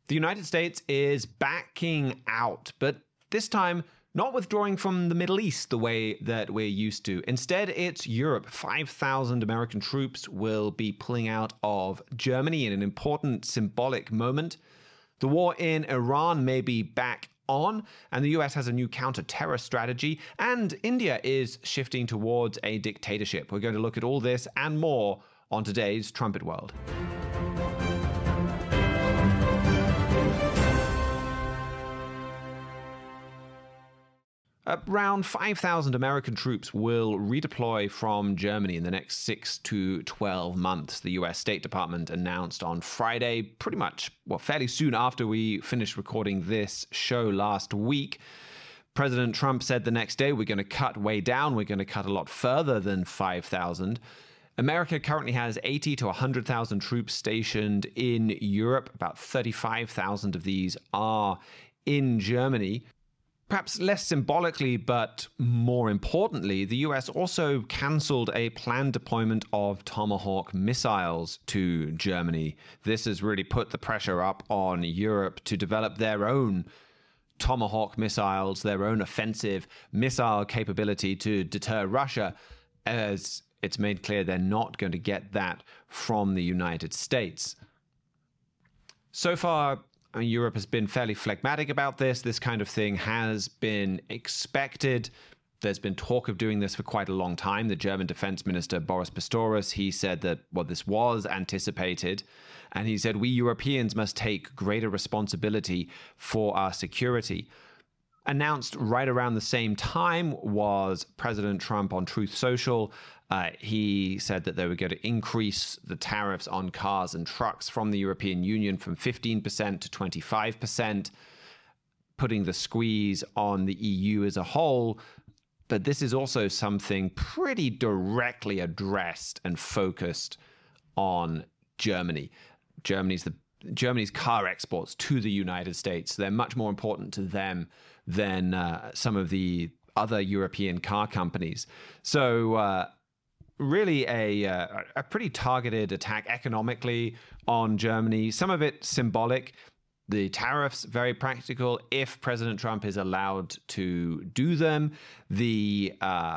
The United States is backing out, but this time not withdrawing from the Middle East the way that we're used to. Instead, it's Europe. 5,000 American troops will be pulling out of Germany in an important symbolic moment. The war in Iran may be back on, and the US has a new counter-terror strategy, and India is shifting towards a dictatorship. We're going to look at all this and more on today's Trumpet World. Around 5,000 American troops will redeploy from Germany in the next 6 to 12 months. The US State Department announced on Friday, pretty much, fairly soon after we finished recording this show last week. President Trump said the next day, we're going to cut way down. We're going to cut a lot further than 5,000. America currently has 80 to 100,000 troops stationed in Europe. About 35,000 of these are in Germany. Perhaps less symbolically, but more importantly, the US also cancelled a planned deployment of Tomahawk missiles to Germany. This has really put the pressure up on Europe to develop their own Tomahawk missiles, their own offensive missile capability to deter Russia, as it's made clear they're not going to get that from the United States. So far, Europe has been fairly phlegmatic about this. This kind of thing has been expected. There's been talk of doing this for quite a long time. The German Defense Minister, Boris Pistorius, he said that, this was anticipated. And he said, we Europeans must take greater responsibility for our security. Announced right around the same time was President Trump on Truth Social. He said that they were going to increase the tariffs on cars and trucks from the European Union from 15% to 25%, putting the squeeze on the EU as a whole. But this is also something pretty directly addressed and focused on Germany. Germany's car exports to the United States, they're much more important to them than some of the other European car companies. So really a pretty targeted attack economically on Germany, some of it symbolic. The tariffs, very practical if President Trump is allowed to do them. The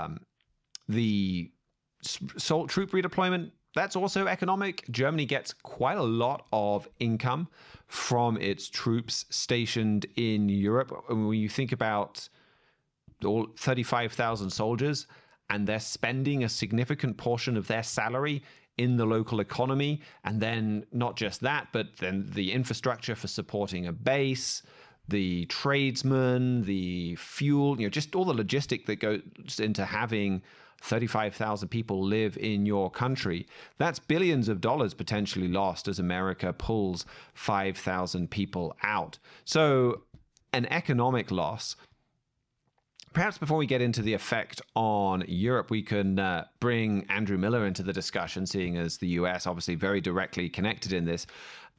troop redeployment, that's also economic. Germany gets quite a lot of income from its troops stationed in Europe. When you think about all 35,000 soldiers, and they're spending a significant portion of their salary in the local economy, and then not just that, but then the infrastructure for supporting a base, the tradesmen, the fuel, just all the logistic that goes into having 35,000 people live in your country. That's billions of dollars potentially lost as America pulls 5,000 people out. So an economic loss. Perhaps before we get into the effect on Europe, we can bring Andrew Miller into the discussion, seeing as the US obviously very directly connected in this.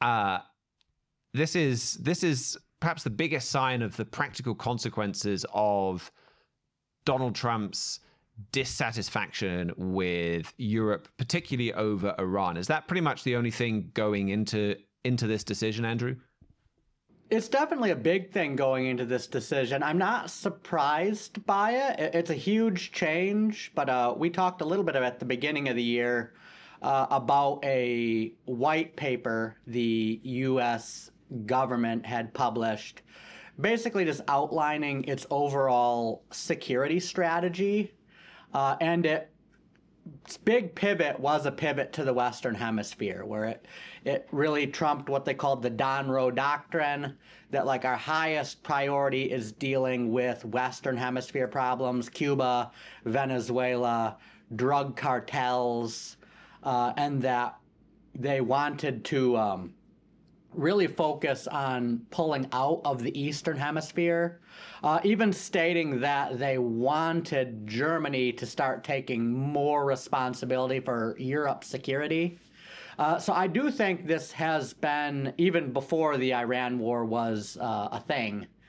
This is perhaps the biggest sign of the practical consequences of Donald Trump's dissatisfaction with Europe, particularly over Iran. Is that pretty much the only thing going into this decision, Andrew? It's definitely a big thing going into this decision. I'm not surprised by it. It's a huge change, but we talked a little bit at the beginning of the year about a white paper the U.S. government had published, basically just outlining its overall security strategy. And its big pivot was a pivot to the Western Hemisphere, where it really trumped what they called the Donroe Doctrine, that like our highest priority is dealing with Western Hemisphere problems, Cuba, Venezuela, drug cartels, and that they wanted to really focus on pulling out of the Eastern Hemisphere, even stating that they wanted Germany to start taking more responsibility for Europe's security. So I do think this has been, even before the Iran war was a thing,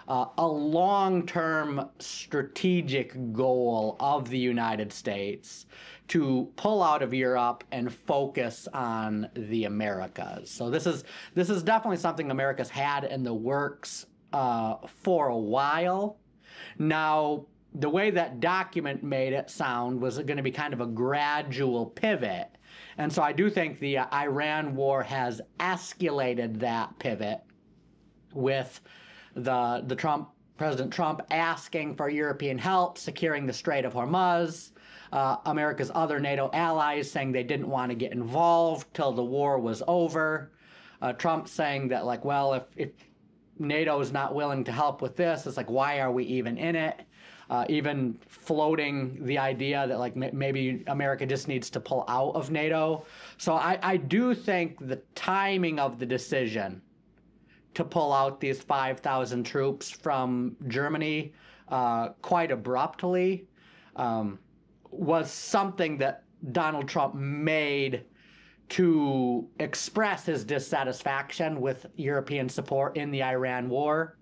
a long-term strategic goal of the United States to pull out of Europe and focus on the Americas. So this is definitely something America's had in the works for a while. Now, the way that document made it sound was going to be kind of a gradual pivot. And so I do think the Iran war has escalated that pivot with President Trump asking for European help securing the Strait of Hormuz, America's other NATO allies saying they didn't want to get involved till the war was over, Trump saying that, like, well, if NATO is not willing to help with this, it's like, why are we even in it? Even floating the idea that, like, maybe America just needs to pull out of NATO. So I do think the timing of the decision to pull out these 5,000 troops from Germany quite abruptly was something that Donald Trump made to express his dissatisfaction with European support in the Iran war.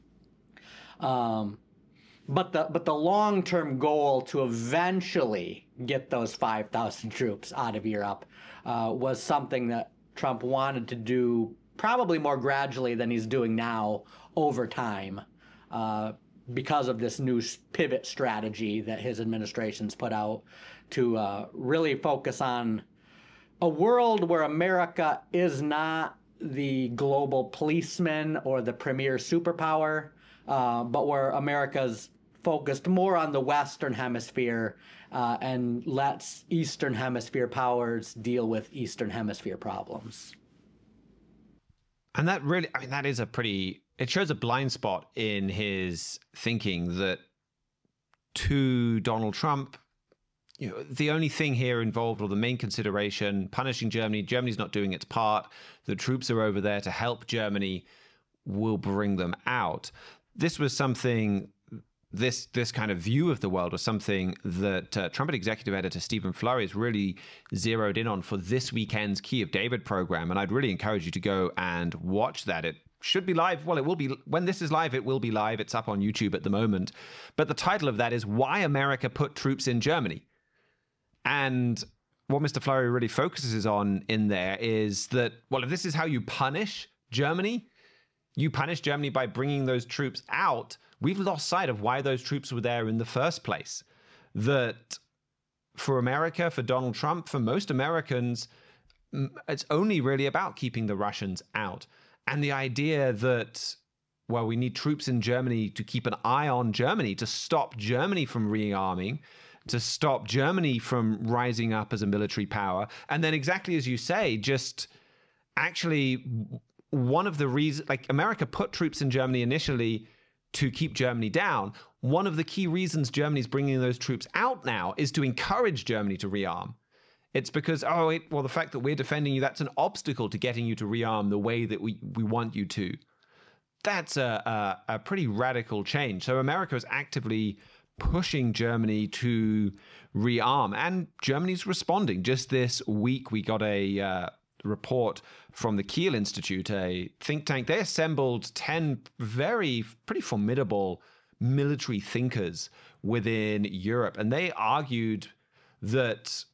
But the long-term goal to eventually get those 5,000 troops out of Europe was something that Trump wanted to do probably more gradually than he's doing now over time, because of this new pivot strategy that his administration's put out to really focus on a world where America is not the global policeman or the premier superpower, but where America's focused more on the Western Hemisphere and lets Eastern Hemisphere powers deal with Eastern Hemisphere problems. And that really, I mean, that is it shows a blind spot in his thinking that, to Donald Trump, you know, the only thing here involved, or the main consideration, punishing Germany. Germany's not doing its part. The troops are over there to help Germany, will bring them out. This was something, this kind of view of the world was something that Trumpet executive editor Stephen Flurry has really zeroed in on for this weekend's Key of David program. And I'd really encourage you to go and watch that. It should be live. Well, it will be, when this is live, it will be live. It's up on YouTube at the moment. But the title of that is Why America Put Troops in Germany. And what Mr. Flurry really focuses on in there is that, well, if this is how you punish Germany, you punish Germany by bringing those troops out, we've lost sight of why those troops were there in the first place. That for America, for Donald Trump, for most Americans, it's only really about keeping the Russians out. And the idea that, well, we need troops in Germany to keep an eye on Germany, to stop Germany from rearming, to stop Germany from rising up as a military power. And then exactly as you say, just actually one of the reasons, like, America put troops in Germany initially to keep Germany down. One of the key reasons Germany's bringing those troops out now is to encourage Germany to rearm. It's because, the fact that we're defending you, that's an obstacle to getting you to rearm the way that we want you to. That's a pretty radical change. So America is actively pushing Germany to rearm, and Germany's responding. Just this week, we got a report from the Kiel Institute, a think tank. They assembled 10 pretty formidable military thinkers within Europe, and they argued that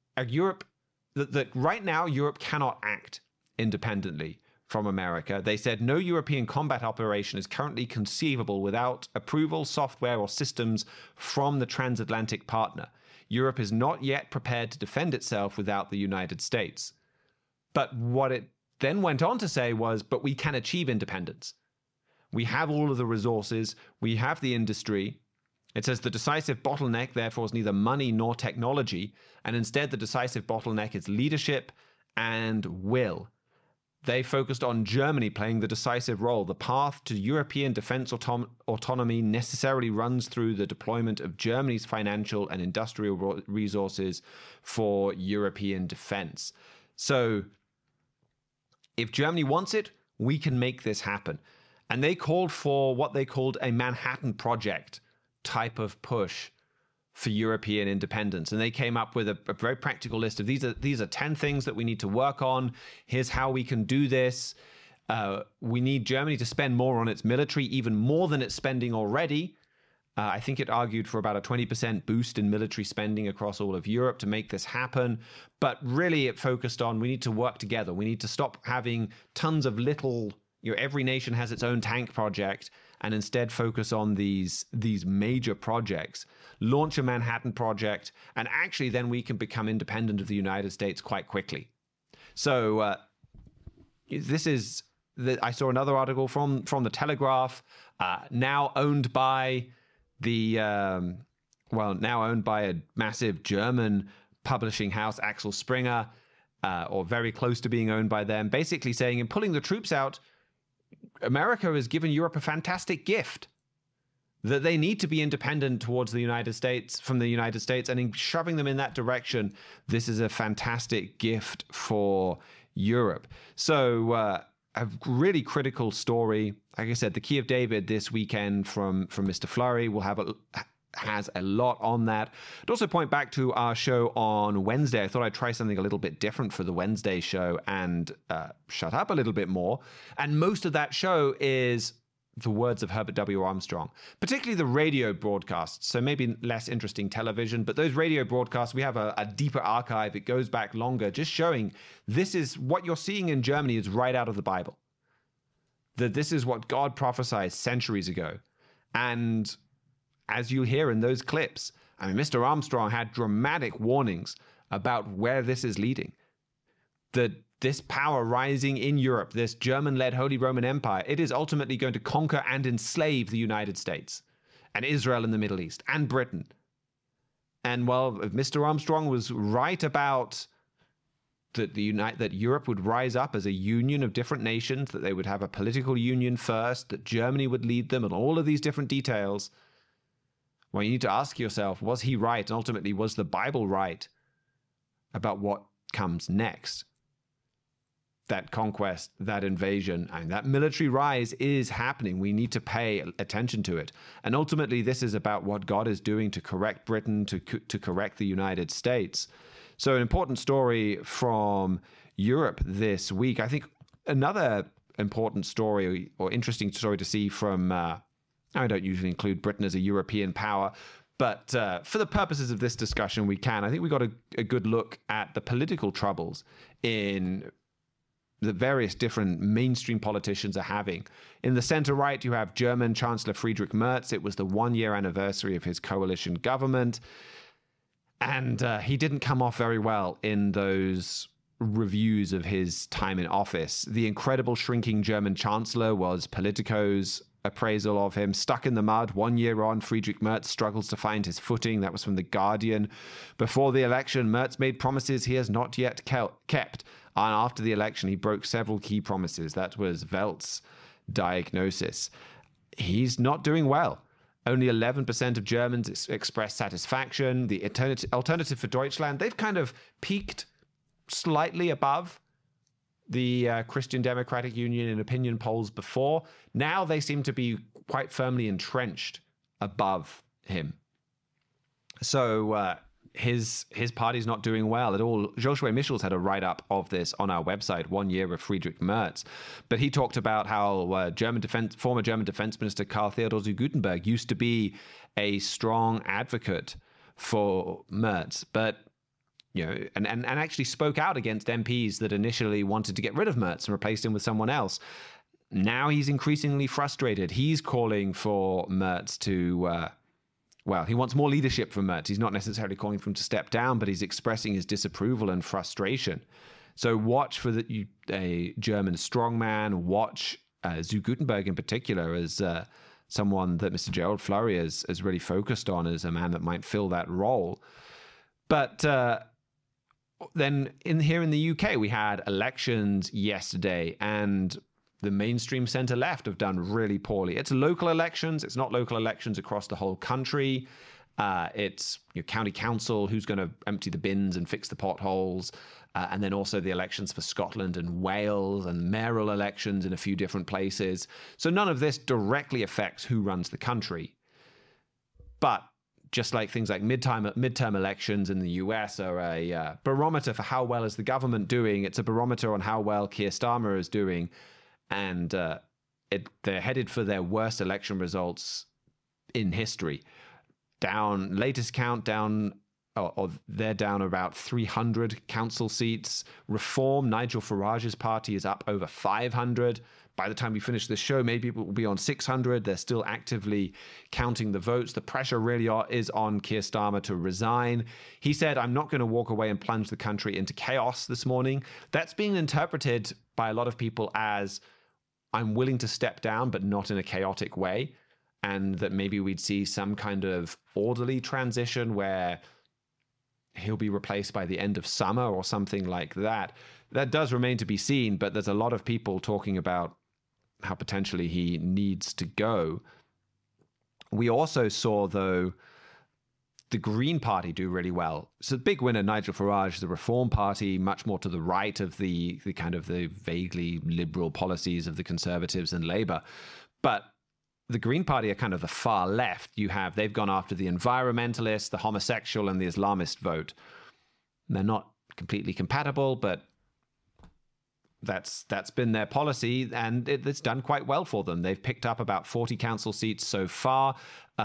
that right now Europe cannot act independently from America. They said no European combat operation is currently conceivable without approval, software, or systems from the transatlantic partner. Europe is not yet prepared to defend itself without the United States. But what it then went on to say was, but we can achieve independence. We have all of the resources. We have the industry. It says the decisive bottleneck, therefore, is neither money nor technology, and instead the decisive bottleneck is leadership and will. They focused on Germany playing the decisive role. The path to European defense autonomy necessarily runs through the deployment of Germany's financial and industrial resources for European defense. So if Germany wants it, we can make this happen. And they called for what they called a Manhattan Project type of push for European independence. And they came up with a very practical list of these are 10 things that we need to work on. Here's how we can do this. We need Germany to spend more on its military, even more than it's spending already. I think it argued for about a 20% boost in military spending across all of Europe to make this happen. But really, it focused on we need to work together. We need to stop having tons of little, every nation has its own tank project, and instead focus on these major projects, launch a Manhattan Project, and actually then we can become independent of the United States quite quickly. So this is, I saw another article from the Telegraph, now owned by now owned by a massive German publishing house, Axel Springer, or very close to being owned by them, basically saying in pulling the troops out, America has given Europe a fantastic gift, that they need to be independent towards the United States, from the United States, and in shoving them in that direction, this is a fantastic gift for Europe. So a really critical story. Like I said, the Key of David this weekend from Mr. Flurry will has a lot on that. I'd also point back to our show on Wednesday. I thought I'd try something a little bit different for the Wednesday show and shut up a little bit more. And most of that show is the words of Herbert W. Armstrong, particularly the radio broadcasts. So maybe less interesting television, but those radio broadcasts, we have a deeper archive. It goes back longer, just showing this is what you're seeing in Germany is right out of the Bible. That this is what God prophesied centuries ago. And as you hear in those clips, I mean, Mr. Armstrong had dramatic warnings about where this is leading. That this power rising in Europe, this German-led Holy Roman Empire, it is ultimately going to conquer and enslave the United States and Israel in the Middle East and Britain. And while Mr. Armstrong was right about that Europe would rise up as a union of different nations, that they would have a political union first, that Germany would lead them, and all of these different details, well, you need to ask yourself, was he right? And ultimately, was the Bible right about what comes next? That conquest, that invasion, and that military rise is happening. We need to pay attention to it. And ultimately, this is about what God is doing to correct Britain, to correct the United States. So an important story from Europe this week. I think another important story or interesting story to see from, I don't usually include Britain as a European power, but for the purposes of this discussion, we can. I think we got a good look at the political troubles in the various different mainstream politicians are having. In the center-right, you have German Chancellor Friedrich Merz. It was the one-year anniversary of his coalition government. And he didn't come off very well in those reviews of his time in office. The incredible shrinking German chancellor was Politico's appraisal of him. Stuck in the mud, 1 year on, Friedrich Merz struggles to find his footing. That was from The Guardian. Before the election, Merz made promises he has not yet kept. And after the election, he broke several key promises. That was Welt's diagnosis. He's not doing well. Only 11% of Germans express satisfaction. The Alternative for Deutschland, they've kind of peaked slightly above the Christian Democratic Union in opinion polls before. Now they seem to be quite firmly entrenched above him. So his party's not doing well at all. Joshua Michels had a write-up of this on our website, 1 year of Friedrich Merz. But he talked about how former German Defense Minister Karl Theodor zu Guttenberg used to be a strong advocate for Merz, but and actually spoke out against MPs that initially wanted to get rid of Merz and replace him with someone else. Now he's increasingly frustrated. He's calling for Merz to he wants more leadership from Merz. He's not necessarily calling for him to step down, but he's expressing his disapproval and frustration. So watch for a German strongman. Watch zu Guttenberg in particular as someone that Mr. Gerald Flurry has really focused on as a man that might fill that role. But then here in the UK, we had elections yesterday, and the mainstream center left have done really poorly. It's local elections. It's not local elections across the whole country. It's your county council, who's going to empty the bins and fix the potholes. And then also the elections for Scotland and Wales and mayoral elections in a few different places. So none of this directly affects who runs the country. But just like things like midterm elections in the US are a barometer for how well is the government doing, it's a barometer on how well Keir Starmer is doing. and they're headed for their worst election results in history. Down, latest count down, or they're down about 300 council seats. Reform, Nigel Farage's party, is up over 500. By the time we finish this show, maybe it will be on 600. They're still actively counting the votes. The pressure really is on Keir Starmer to resign. He said, "I'm not going to walk away and plunge the country into chaos" this morning. That's being interpreted by a lot of people as, "I'm willing to step down, but not in a chaotic way." And that maybe we'd see some kind of orderly transition where he'll be replaced by the end of summer or something like that. That does remain to be seen, but there's a lot of people talking about how potentially he needs to go. We also saw, though, the Green Party do really well. So the big winner, Nigel Farage, the Reform Party, much more to the right of the kind of the vaguely liberal policies of the Conservatives and Labour. But the Green Party are kind of the far left. They've gone after the environmentalist, the homosexual, and the Islamist vote. They're not completely compatible, but that's been their policy, and it's done quite well for them. They've picked up about 40 council seats so far.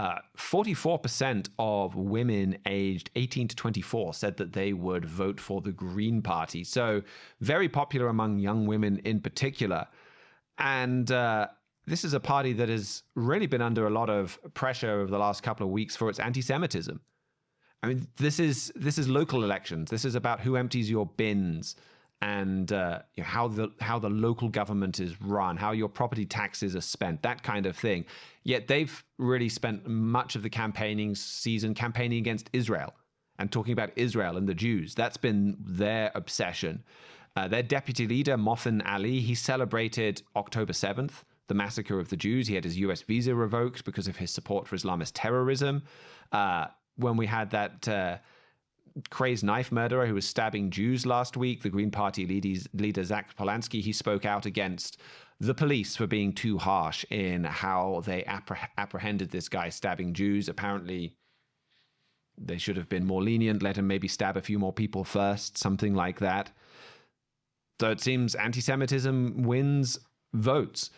44% of women aged 18 to 24 said that they would vote for the Green Party. So very popular among young women in particular. And this is a party that has really been under a lot of pressure over the last couple of weeks for its anti-Semitism. I mean, this is local elections. This is about who empties your bins, and how the local government is run, how your property taxes are spent, that kind of thing. Yet they've really spent much of the campaigning season campaigning against Israel and talking about Israel and the Jews. That's been their obsession. Their deputy leader, Mohsen Ali, he celebrated October 7th, the massacre of the Jews. He had his US visa revoked because of his support for Islamist terrorism. When we had that crazed knife murderer who was stabbing Jews last week, the Green Party leader Zach Polanski, he spoke out against the police for being too harsh in how they apprehended this guy stabbing Jews. Apparently, they should have been more lenient, let him maybe stab a few more people first, something like that. So it seems anti-Semitism wins votes.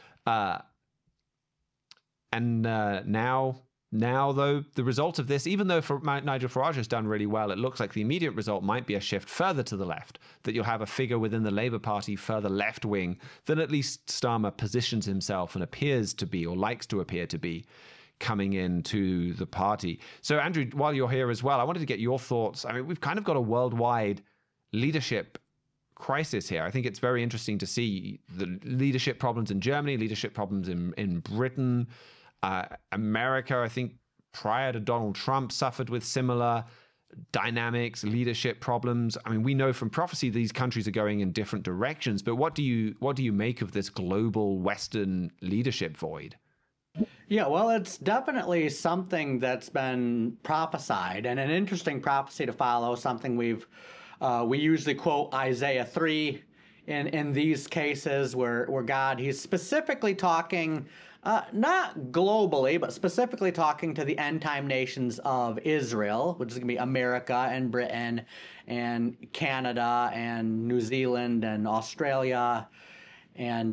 Now, though, the result of this, even though Nigel Farage has done really well, it looks like the immediate result might be a shift further to the left, that you'll have a figure within the Labour Party further left-wing that at least Starmer positions himself and appears to be, or likes to appear to be, coming into the party. So, Andrew, while you're here as well, I wanted to get your thoughts. I mean, we've kind of got a worldwide leadership crisis here. I think it's very interesting to see the leadership problems in Germany, leadership problems in Britain. America, I think, prior to Donald Trump, suffered with similar dynamics, leadership problems. I mean, we know from prophecy these countries are going in different directions, but what do you make of this global Western leadership void? Yeah, well, it's definitely something that's been prophesied, and an interesting prophecy to follow, something we usually quote Isaiah 3 in these cases where God, he's specifically talking, not globally, but specifically talking to the end time nations of Israel, which is going to be America and Britain and Canada and New Zealand and Australia and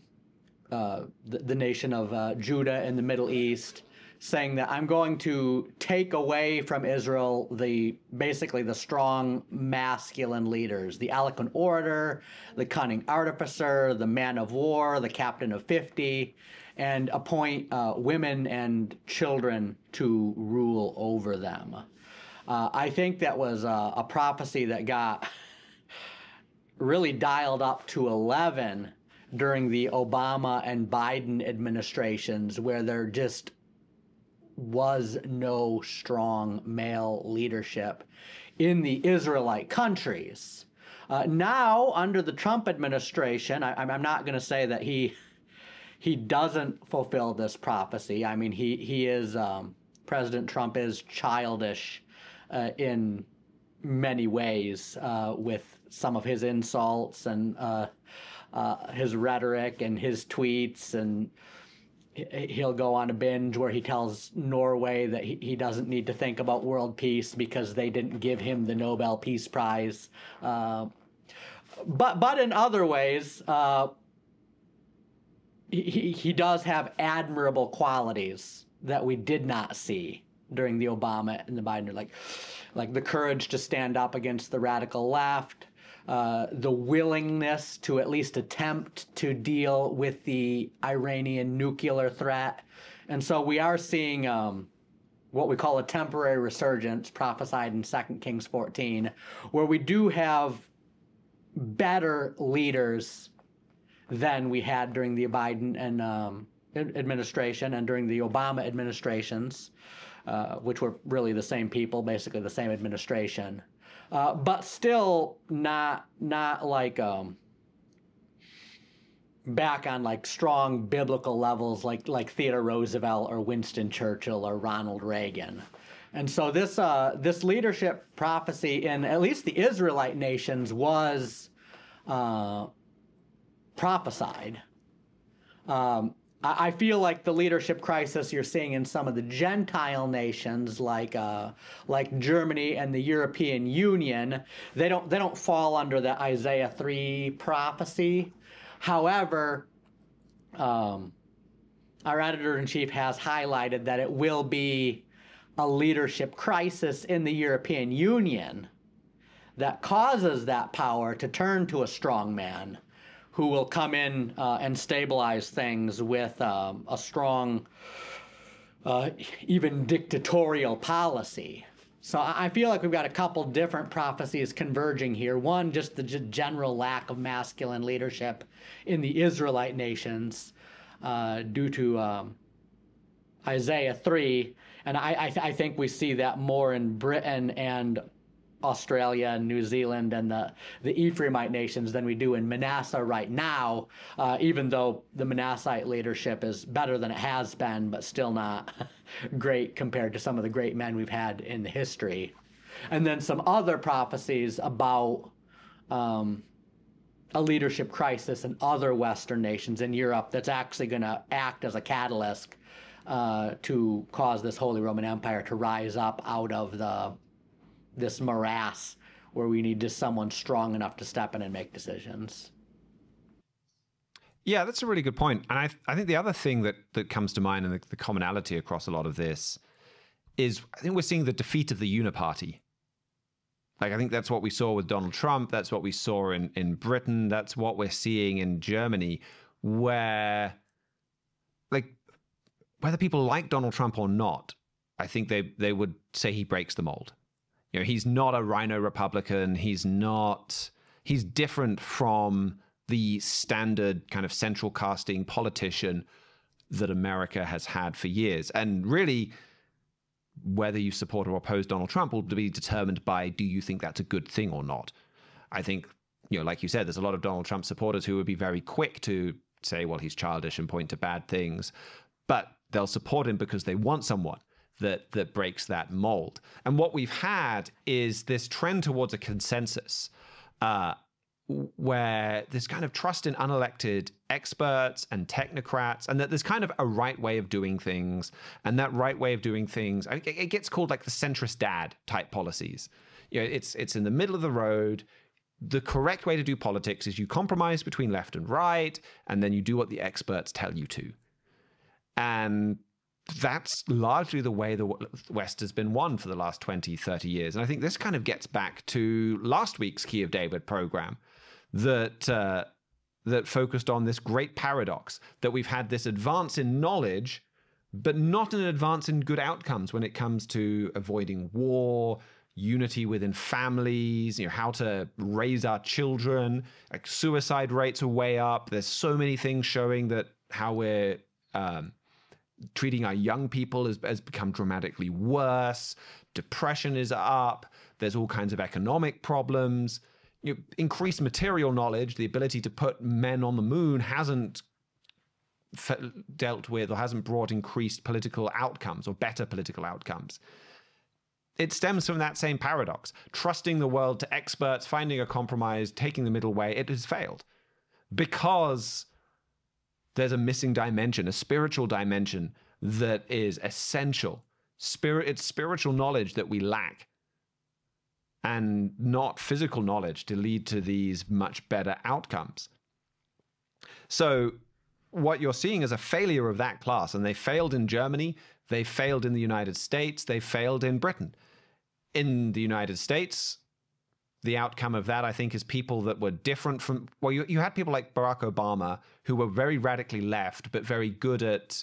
the nation of Judah in the Middle East, saying that I'm going to take away from Israel basically the strong masculine leaders, the eloquent orator, the cunning artificer, the man of war, the captain of 50, and appoint women and children to rule over them. I think that was a prophecy that got really dialed up to 11 during the Obama and Biden administrations, where there just was no strong male leadership in the Israelite countries. Now, under the Trump administration, I'm not going to say that he doesn't fulfill this prophecy. I mean, he is President Trump is childish in many ways with some of his insults and his rhetoric and his tweets, and he'll go on a binge where he tells Norway that he doesn't need to think about world peace because they didn't give him the Nobel Peace Prize. But in other ways, he does have admirable qualities that we did not see during the Obama and the Biden, like the courage to stand up against the radical left, the willingness to at least attempt to deal with the Iranian nuclear threat. And so we are seeing what we call a temporary resurgence prophesied in 2 Kings 14, where we do have better leaders than we had during the Biden and administration and during the Obama administrations, which were really the same people, basically the same administration, but still not like back on like strong biblical levels like Theodore Roosevelt or Winston Churchill or Ronald Reagan. And so this leadership prophecy in at least the Israelite nations was prophesied. I feel like the leadership crisis you're seeing in some of the Gentile nations, like Germany and the European Union, they don't fall under the Isaiah 3 prophecy. However, our editor-in-chief has highlighted that it will be a leadership crisis in the European Union that causes that power to turn to a strong man who will come in and stabilize things with a strong, even dictatorial policy. So I feel like we've got a couple different prophecies converging here. One, just the general lack of masculine leadership in the Israelite nations due to Isaiah 3. And I think we see that more in Britain and Australia and New Zealand and the Ephraimite nations than we do in Manasseh right now, even though the Manassite leadership is better than it has been, but still not great compared to some of the great men we've had in the history. And then some other prophecies about a leadership crisis in other Western nations in Europe that's actually going to act as a catalyst to cause this Holy Roman Empire to rise up out of this morass where we need just someone strong enough to step in and make decisions. Yeah, that's a really good point. And I think the other thing that comes to mind and the commonality across a lot of this is I think we're seeing the defeat of the uniparty. Like, I think that's what we saw with Donald Trump. That's what we saw in Britain. That's what we're seeing in Germany, where, like, whether people like Donald Trump or not, I think they would say he breaks the mold. You know, he's not a rhino Republican. He's different from the standard kind of central casting politician that America has had for years. And really, whether you support or oppose Donald Trump will be determined by, do you think that's a good thing or not? I think, like you said, there's a lot of Donald Trump supporters who would be very quick to say, well, he's childish and point to bad things, but they'll support him because they want someone that breaks that mold. And what we've had is this trend towards a consensus where there's kind of trust in unelected experts and technocrats, and that there's kind of a right way of doing things. And that right way of doing things, it gets called like the centrist dad type policies. It's in the middle of the road. The correct way to do politics is you compromise between left and right, and then you do what the experts tell you to. And that's largely the way the West has been won for the last 20, 30 years. And I think this kind of gets back to last week's Key of David program that focused on this great paradox that we've had this advance in knowledge, but not an advance in good outcomes when it comes to avoiding war, unity within families, how to raise our children. Like, suicide rates are way up. There's so many things showing that how we're treating our young people has become dramatically worse. Depression is up. There's all kinds of economic problems. Increased material knowledge, the ability to put men on the moon, hasn't dealt with or hasn't brought increased political outcomes or better political outcomes. It stems from that same paradox. Trusting the world to experts, finding a compromise, taking the middle way, it has failed. Because there's a missing dimension, a spiritual dimension that is essential. It's spiritual knowledge that we lack, and not physical knowledge to lead to these much better outcomes. So what you're seeing is a failure of that class. And they failed in Germany. They failed in the United States. They failed in Britain. In the United States, the outcome of that, I think, is people that were different from, well, you had people like Barack Obama who were very radically left, but very good at,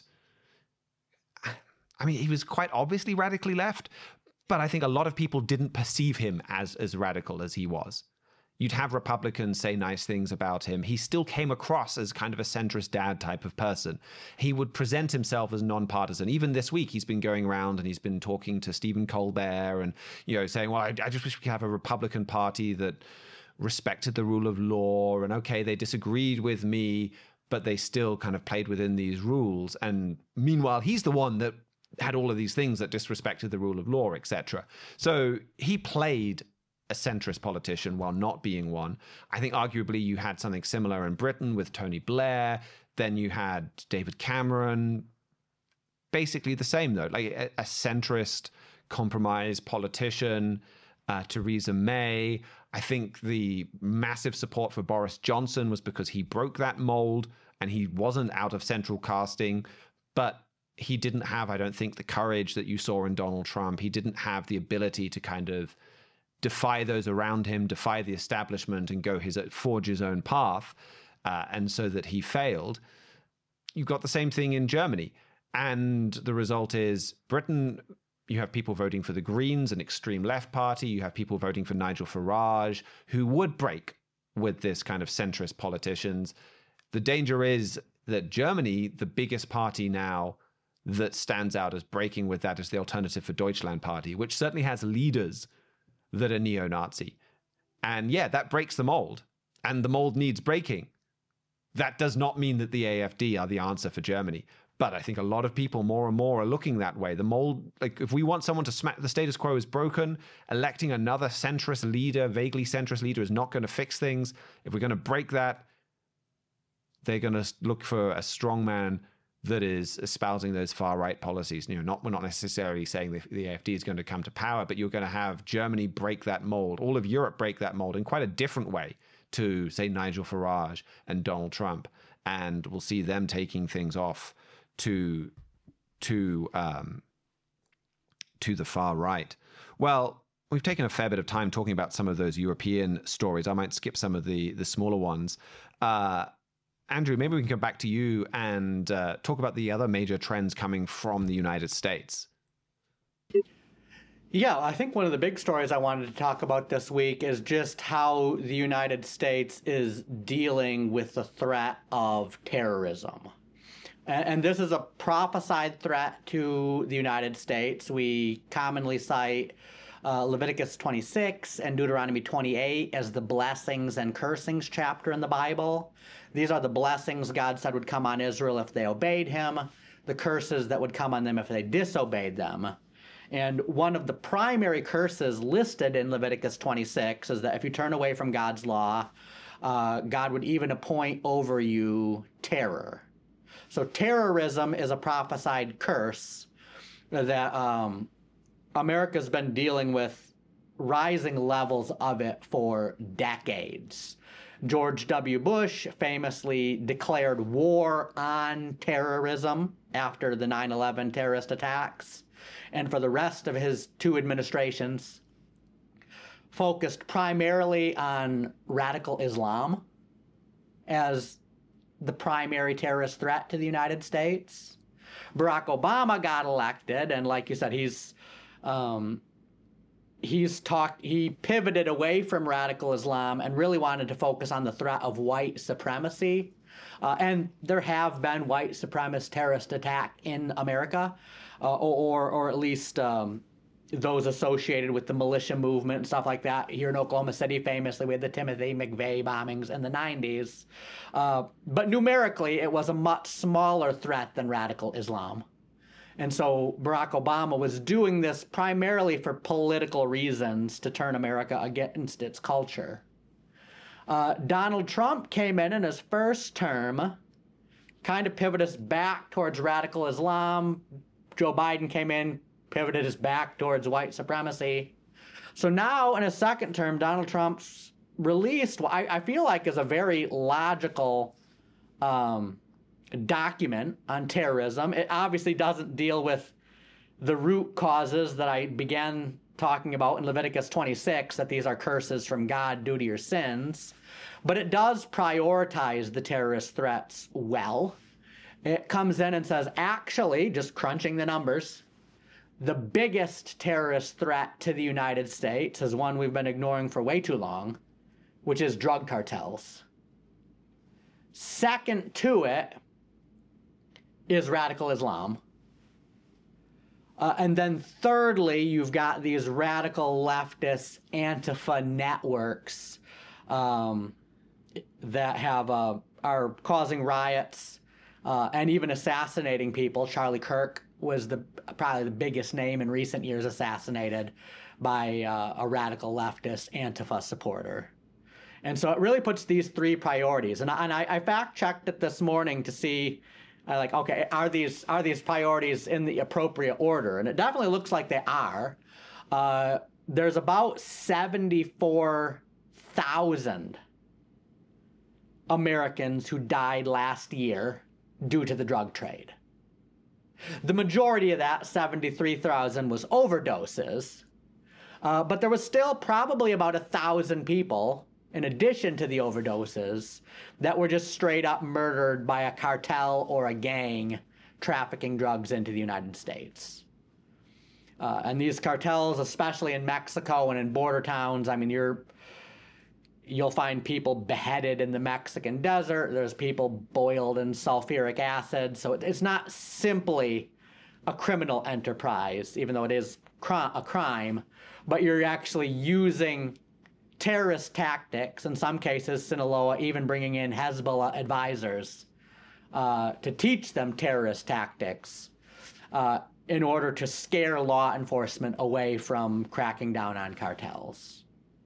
I mean, he was quite obviously radically left, but I think a lot of people didn't perceive him as radical as he was. You'd have Republicans say nice things about him. He still came across as kind of a centrist dad type of person. He would present himself as nonpartisan. Even this week, he's been going around and he's been talking to Stephen Colbert and, saying, well, I just wish we could have a Republican Party that respected the rule of law. And okay, they disagreed with me, but they still kind of played within these rules. And meanwhile, he's the one that had all of these things that disrespected the rule of law, etc. So he played a centrist politician while not being one. I think arguably you had something similar in Britain with Tony Blair. Then you had David Cameron. Basically the same, though, like a centrist compromise politician. Theresa May. I think the massive support for Boris Johnson was because he broke that mold and he wasn't out of central casting, but he didn't have, I don't think, the courage that you saw in Donald Trump. He didn't have the ability to kind of defy those around him, defy the establishment, and forge his own path, and so that he failed. You've got the same thing in Germany. And the result is Britain, you have people voting for the Greens, an extreme left party. You have people voting for Nigel Farage, who would break with this kind of centrist politicians. The danger is that Germany, the biggest party now that stands out as breaking with that, is the Alternative for Deutschland party, which certainly has leaders that are neo-Nazi. And yeah, that breaks the mold. And the mold needs breaking. That does not mean that the AfD are the answer for Germany. But I think a lot of people more and more are looking that way. The mold, like if we want someone to smack the status quo is broken, electing another centrist leader, vaguely centrist leader, is not going to fix things. If we're going to break that, they're going to look for a strong man that is espousing those far-right policies. We're not necessarily saying the AfD is going to come to power, but you're going to have Germany break that mold, all of Europe break that mold in quite a different way to, say, Nigel Farage and Donald Trump. And we'll see them taking things off to the far right. Well, we've taken a fair bit of time talking about some of those European stories. I might skip some of the smaller ones. Andrew, maybe we can come back to you and talk about the other major trends coming from the United States. Yeah, I think one of the big stories I wanted to talk about this week is just how the United States is dealing with the threat of terrorism. And this is a prophesied threat to the United States. We commonly cite Leviticus 26 and Deuteronomy 28 as the blessings and cursings chapter in the Bible. These are the blessings God said would come on Israel if they obeyed him, the curses that would come on them if they disobeyed them. And one of the primary curses listed in Leviticus 26 is that if you turn away from God's law, God would even appoint over you terror. So terrorism is a prophesied curse that America's been dealing with rising levels of it for decades. George W. Bush famously declared war on terrorism after the 9/11 terrorist attacks, and for the rest of his two administrations, focused primarily on radical Islam as the primary terrorist threat to the United States. Barack Obama got elected, and like you said, he pivoted away from radical Islam and really wanted to focus on the threat of white supremacy. And there have been white supremacist terrorist attacks in America, or at least those associated with the militia movement and stuff like that. Here in Oklahoma City, famously, we had the Timothy McVeigh bombings in the 90s. But numerically, it was a much smaller threat than radical Islam. And so Barack Obama was doing this primarily for political reasons to turn America against its culture. Donald Trump came in his first term, kind of pivoted us back towards radical Islam. Joe Biden came in, pivoted us back towards white supremacy. So now in his second term, Donald Trump's released what I feel like is a very logical document on terrorism. It obviously doesn't deal with the root causes that I began talking about in Leviticus 26, that these are curses from God due to your sins. But it does prioritize the terrorist threats well. It comes in and says, actually, just crunching the numbers, the biggest terrorist threat to the United States is one we've been ignoring for way too long, which is drug cartels. Second to it is radical Islam. And then thirdly, you've got these radical leftist Antifa networks that are causing riots and even assassinating people. Charlie Kirk was probably the biggest name in recent years assassinated by a radical leftist Antifa supporter. And so it really puts these three priorities. And I fact-checked it this morning to see, okay, are these priorities in the appropriate order? And it definitely looks like they are. There's about 74,000 Americans who died last year due to the drug trade. The majority of that, 73,000, was overdoses. But there was still probably about 1,000 people, in addition to the overdoses, that were just straight up murdered by a cartel or a gang trafficking drugs into the United States. And these cartels, especially in Mexico and in border towns, I mean, you'll find people beheaded in the Mexican desert. There's people boiled in sulfuric acid. So it's not simply a criminal enterprise, even though it is a crime, but you're actually using terrorist tactics, in some cases, Sinaloa even bringing in Hezbollah advisors to teach them terrorist tactics in order to scare law enforcement away from cracking down on cartels.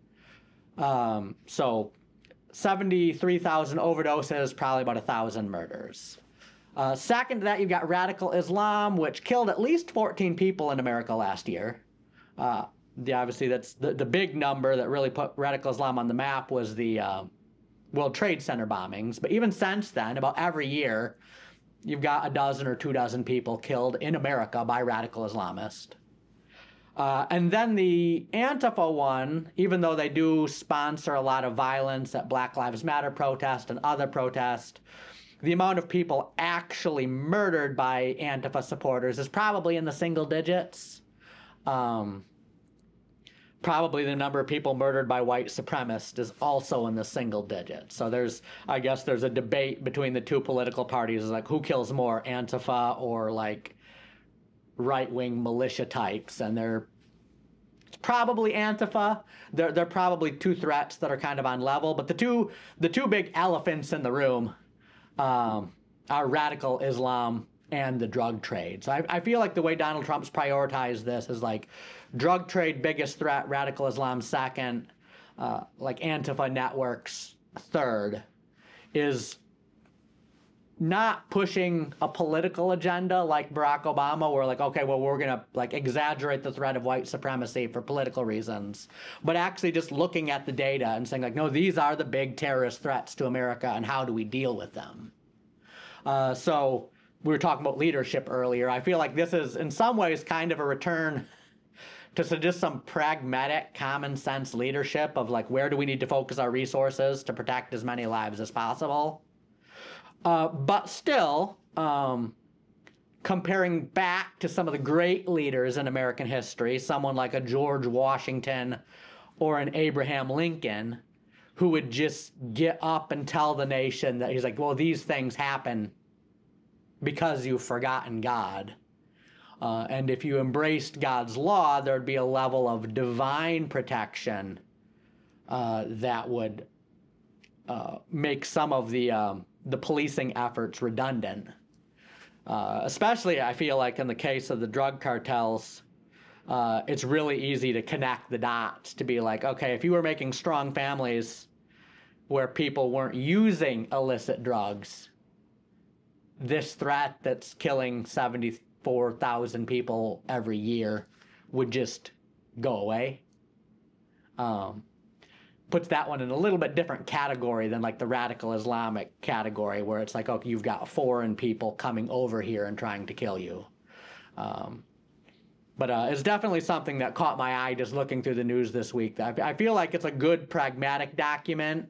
So 73,000 overdoses, probably about 1,000 murders. Second to that, you've got radical Islam, which killed at least 14 people in America last year. Obviously, that's the big number that really put radical Islam on the map was the World Trade Center bombings. But even since then, about every year, you've got a dozen or 24 people killed in America by radical Islamists. And then the Antifa one, even though they do sponsor a lot of violence at Black Lives Matter protests and other protests, the amount of people actually murdered by Antifa supporters is probably in the single digits. Probably the number of people murdered by white supremacists is also in the single digits. So I guess there's a debate between the two political parties, like who kills more, Antifa or like right-wing militia types, and it's probably Antifa. They're probably two threats that are kind of on level, but the two big elephants in the room are radical Islam and the drug trade. So I feel like the way Donald Trump's prioritized this is like drug trade biggest threat, radical Islam second, like Antifa networks third, is not pushing a political agenda like Barack Obama, where like, okay, well, we're gonna like exaggerate the threat of white supremacy for political reasons, but actually just looking at the data and saying like, no, these are the big terrorist threats to America, and how do we deal with them? So we were talking about leadership earlier. I feel like this is in some ways kind of a return to just some pragmatic, common sense leadership of like, where do we need to focus our resources to protect as many lives as possible? But still, comparing back to some of the great leaders in American history, someone like a George Washington or an Abraham Lincoln, who would just get up and tell the nation that he's like, well, these things happen because you've forgotten God. And if you embraced God's law, there'd be a level of divine protection that would make some of the policing efforts redundant. Especially, I feel like in the case of the drug cartels, it's really easy to connect the dots to be like, okay, if you were making strong families where people weren't using illicit drugs, this threat that's killing 74,000 people every year would just go away. puts that one in a little bit different category than like the radical Islamic category, where it's like, okay, you've got foreign people coming over here and trying to kill you. But it's definitely something that caught my eye just looking through the news this week. I feel like it's a good, pragmatic document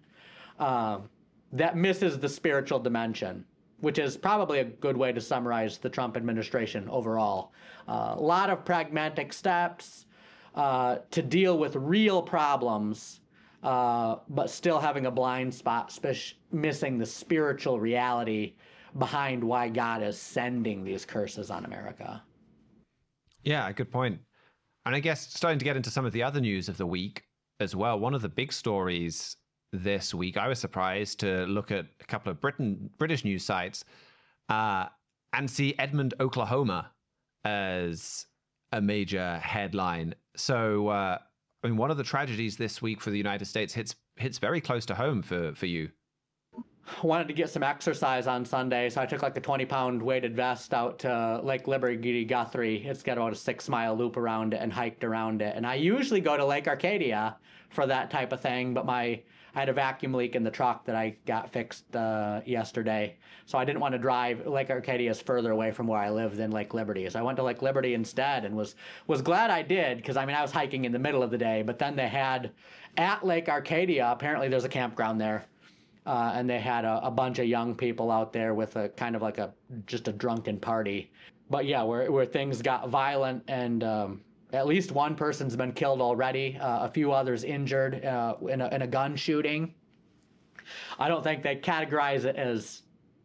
that misses the spiritual dimension, which is probably a good way to summarize the Trump administration overall. A lot of pragmatic steps to deal with real problems, but still having a blind spot, missing the spiritual reality behind why God is sending these curses on America. Yeah, good point. And I guess starting to get into some of the other news of the week as well. One of the big stories this week, I was surprised to look at a couple of British news sites and see Edmond, Oklahoma as a major headline. So, I mean, one of the tragedies this week for the United States hits very close to home for you. I wanted to get some exercise on Sunday, so I took like a 20-pound weighted vest out to Lake Liberty Guthrie. It's got about a 6-mile loop around it, and hiked around it. And I usually go to Lake Arcadia for that type of thing, but I had a vacuum leak in the truck that I got fixed yesterday, so I didn't want to drive. Lake Arcadia is further away from where I live than Lake Liberty, so I went to Lake Liberty instead, and was glad I did, because I mean, I was hiking in the middle of the day, but then they had at Lake Arcadia, apparently there's a campground there. And they had a bunch of young people out there with a kind of like just a drunken party. But yeah, where things got violent, and at least one person's been killed already, a few others injured in a gun shooting. I don't think they categorize it as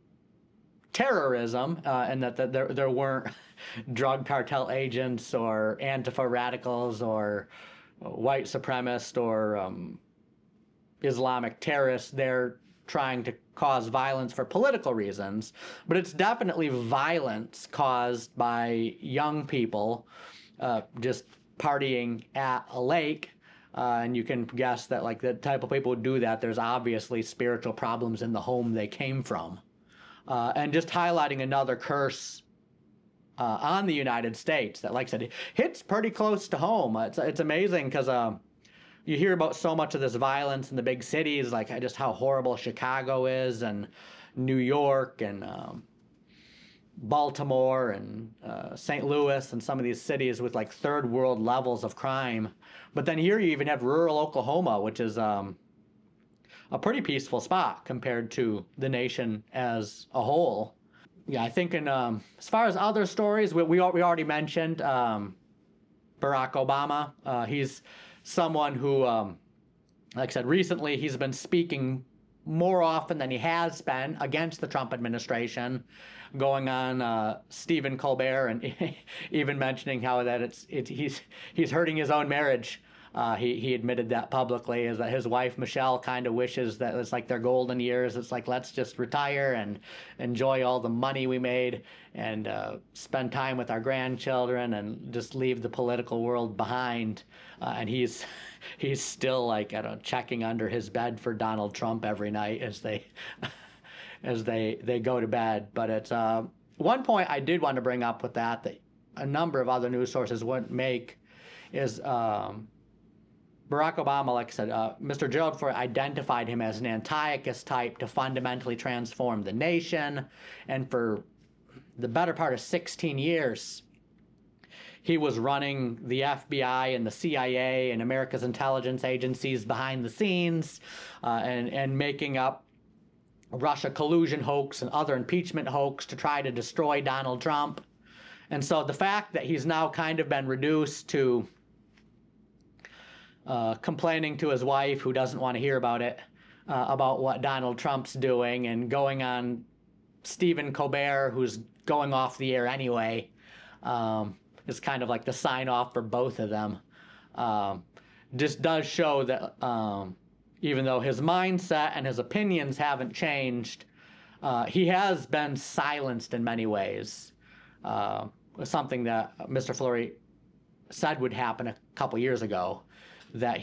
terrorism, and that there weren't drug cartel agents or Antifa radicals or white supremacists or Islamic terrorists there trying to cause violence for political reasons, but it's definitely violence caused by young people just partying at a lake, and you can guess that like the type of people who do that, there's obviously spiritual problems in the home they came from, and just highlighting another curse on the United States that, like I said, it hits pretty close to home. It's amazing because you hear about so much of this violence in the big cities, like just how horrible Chicago is, and New York, and Baltimore, and St. Louis, and some of these cities with like third world levels of crime. But then here you even have rural Oklahoma, which is a pretty peaceful spot compared to the nation as a whole. Yeah, I think as far as other stories, we already mentioned Barack Obama. He's someone who, like I said, recently he's been speaking more often than he has been against the Trump administration, going on Stephen Colbert, and even mentioning how that he's hurting his own marriage. He admitted that publicly, is that his wife Michelle kind of wishes that it's like their golden years. It's like, let's just retire and enjoy all the money we made, and spend time with our grandchildren, and just leave the political world behind. And he's still like, I don't know, checking under his bed for Donald Trump every night as they go to bed. But it's one point I did want to bring up with that a number of other news sources wouldn't make is Barack Obama, like I said, Mr. Gerald Ford identified him as an Antiochus type to fundamentally transform the nation. And for the better part of 16 years, he was running the FBI and the CIA and America's intelligence agencies behind the scenes, and making up Russia collusion hoax and other impeachment hoax to try to destroy Donald Trump. And so the fact that he's now kind of been reduced to complaining to his wife, who doesn't want to hear about it, about what Donald Trump's doing, and going on Stephen Colbert, who's going off the air anyway, is kind of like the sign off for both of them. Just does show that even though his mindset and his opinions haven't changed, he has been silenced in many ways. Something that Mr. Flory said would happen a couple years ago, that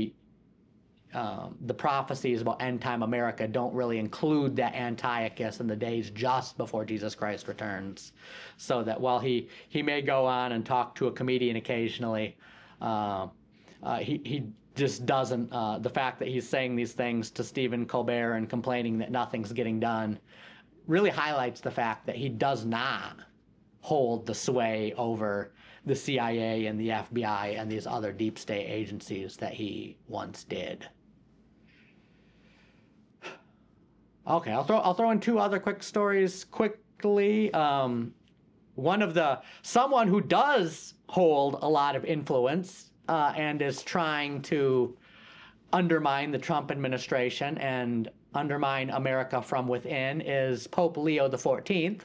the prophecies about end-time America don't really include that Antiochus in the days just before Jesus Christ returns. So that while he may go on and talk to a comedian occasionally, he just doesn't, the fact that he's saying these things to Stephen Colbert and complaining that nothing's getting done really highlights the fact that he does not hold the sway over the CIA and the FBI and these other deep state agencies that he once did. Okay, I'll throw in two other quick stories quickly. Someone who does hold a lot of influence and is trying to undermine the Trump administration and undermine America from within is Pope Leo XIV.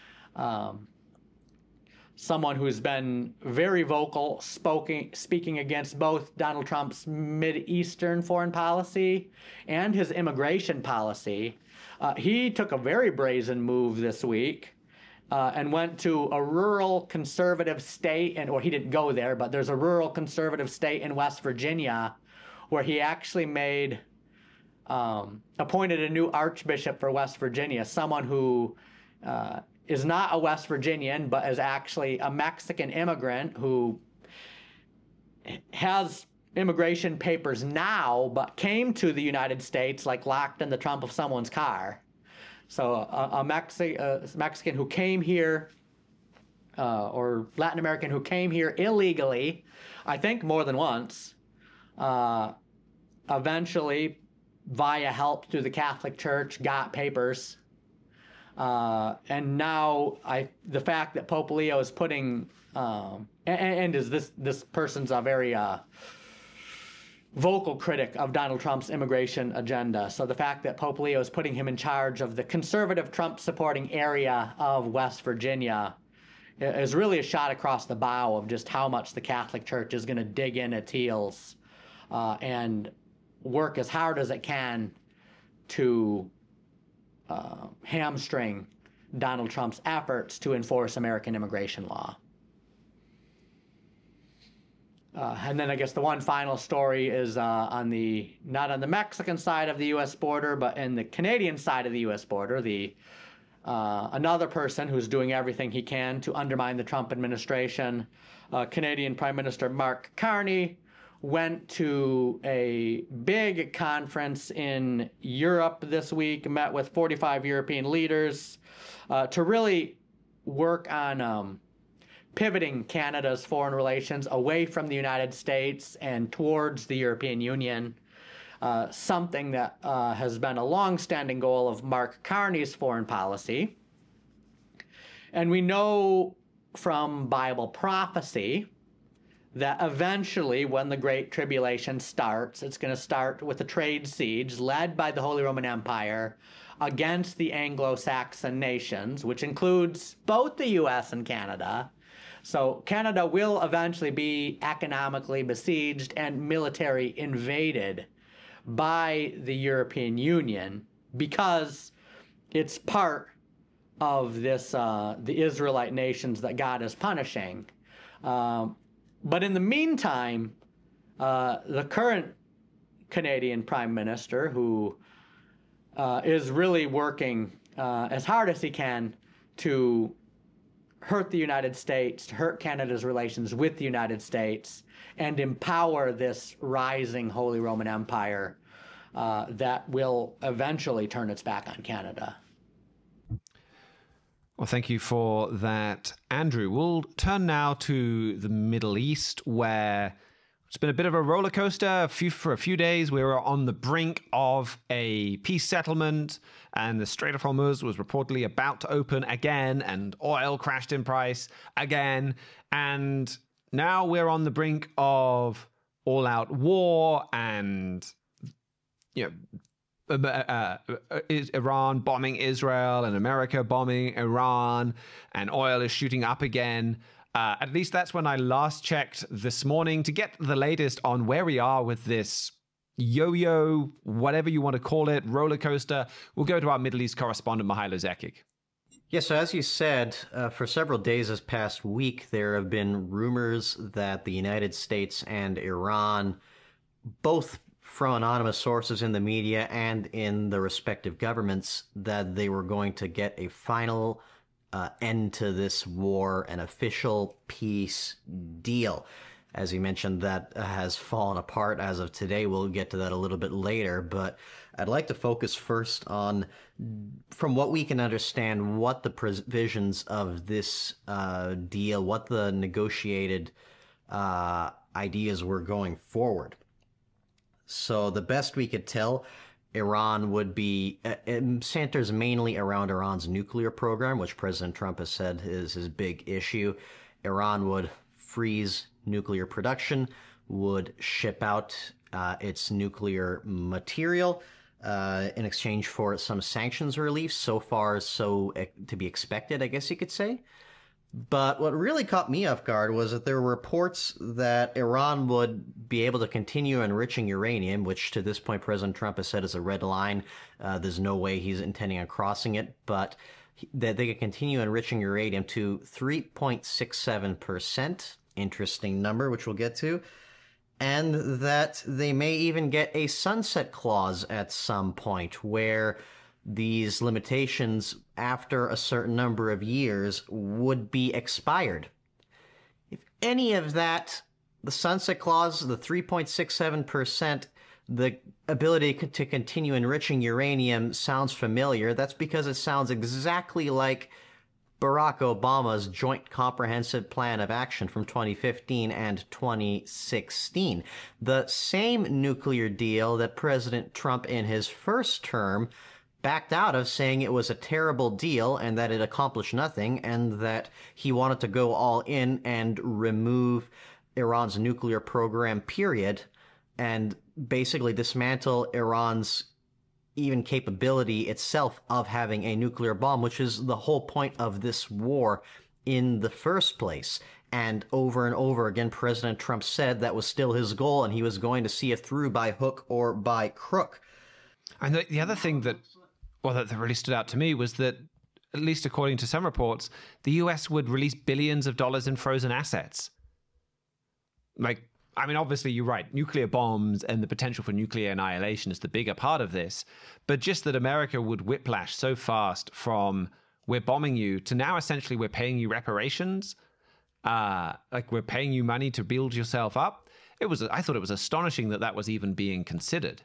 Someone who's been very vocal, speaking against both Donald Trump's Mideastern foreign policy and his immigration policy. He took a very brazen move this week and went to a rural conservative state, or he didn't go there, but there's a rural conservative state in West Virginia where he actually appointed a new archbishop for West Virginia, someone who is not a West Virginian, but is actually a Mexican immigrant who has immigration papers now, but came to the United States like locked in the trunk of someone's car. So a Mexican who came here, or Latin American who came here illegally, I think more than once, eventually via help through the Catholic Church got papers. And now the fact that Pope Leo is putting, this person's a very vocal critic of Donald Trump's immigration agenda. So the fact that Pope Leo is putting him in charge of the conservative Trump supporting area of West Virginia is really a shot across the bow of just how much the Catholic Church is going to dig in its heels and work as hard as it can to hamstring Donald Trump's efforts to enforce American immigration law. And then I guess the one final story is not on the Mexican side of the U.S. border, but in the Canadian side of the U.S. border. Another person who's doing everything he can to undermine the Trump administration, Canadian Prime Minister Mark Carney, went to a big conference in Europe this week, met with 45 European leaders to really work on pivoting Canada's foreign relations away from the United States and towards the European Union, something that has been a long-standing goal of Mark Carney's foreign policy. And we know from Bible prophecy that eventually, when the Great Tribulation starts, it's going to start with a trade siege led by the Holy Roman Empire against the Anglo-Saxon nations, which includes both the U.S. and Canada. So Canada will eventually be economically besieged and military invaded by the European Union because it's part of this the Israelite nations that God is punishing. But in the meantime, the current Canadian Prime Minister, who is really working as hard as he can to hurt the United States, to hurt Canada's relations with the United States, and empower this rising Holy Roman Empire that will eventually turn its back on Canada. Well, thank you for that, Andrew. We'll turn now to the Middle East, where it's been a bit of a roller coaster. For a few days, we were on the brink of a peace settlement, and the Strait of Hormuz was reportedly about to open again, and oil crashed in price again. And now we're on the brink of all-out war and, Iran bombing Israel and America bombing Iran, and oil is shooting up again. At least that's when I last checked this morning. To get the latest on where we are with this yo-yo, whatever you want to call it, roller coaster, we'll go to our Middle East correspondent, Mihailo Zekic. Yeah, so as you said, for several days this past week, there have been rumors that the United States and Iran, both from anonymous sources in the media and in the respective governments, that they were going to get a final end to this war, an official peace deal. As you mentioned, that has fallen apart as of today. We'll get to that a little bit later, but I'd like to focus first on, from what we can understand, what the provisions of this deal, what the negotiated ideas were going forward. So the best we could tell, Iran would be, it centers mainly around Iran's nuclear program, which President Trump has said is his big issue. Iran would freeze nuclear production, would ship out its nuclear material in exchange for some sanctions relief. So far, so to be expected, I guess you could say. But what really caught me off guard was that there were reports that Iran would be able to continue enriching uranium, which to this point President Trump has said is a red line. There's no way he's intending on crossing it, but that they could continue enriching uranium to 3.67%, interesting number, which we'll get to, and that they may even get a sunset clause at some point where these limitations after a certain number of years would be expired. If any of that, the sunset clause, the 3.67%, the ability to continue enriching uranium sounds familiar, that's because it sounds exactly like Barack Obama's Joint Comprehensive Plan of Action from 2015 and 2016. The same nuclear deal that President Trump in his first term backed out of, saying it was a terrible deal and that it accomplished nothing and that he wanted to go all in and remove Iran's nuclear program, period, and basically dismantle Iran's even capability itself of having a nuclear bomb, which is the whole point of this war in the first place. And over again, President Trump said that was still his goal and he was going to see it through by hook or by crook. And the other thing that really stood out to me was that, at least according to some reports, the US would release billions of dollars in frozen assets. Obviously, you're right. Nuclear bombs and the potential for nuclear annihilation is the bigger part of this. But just that America would whiplash so fast from we're bombing you to now essentially we're paying you reparations, we're paying you money to build yourself up. I thought it was astonishing that was even being considered.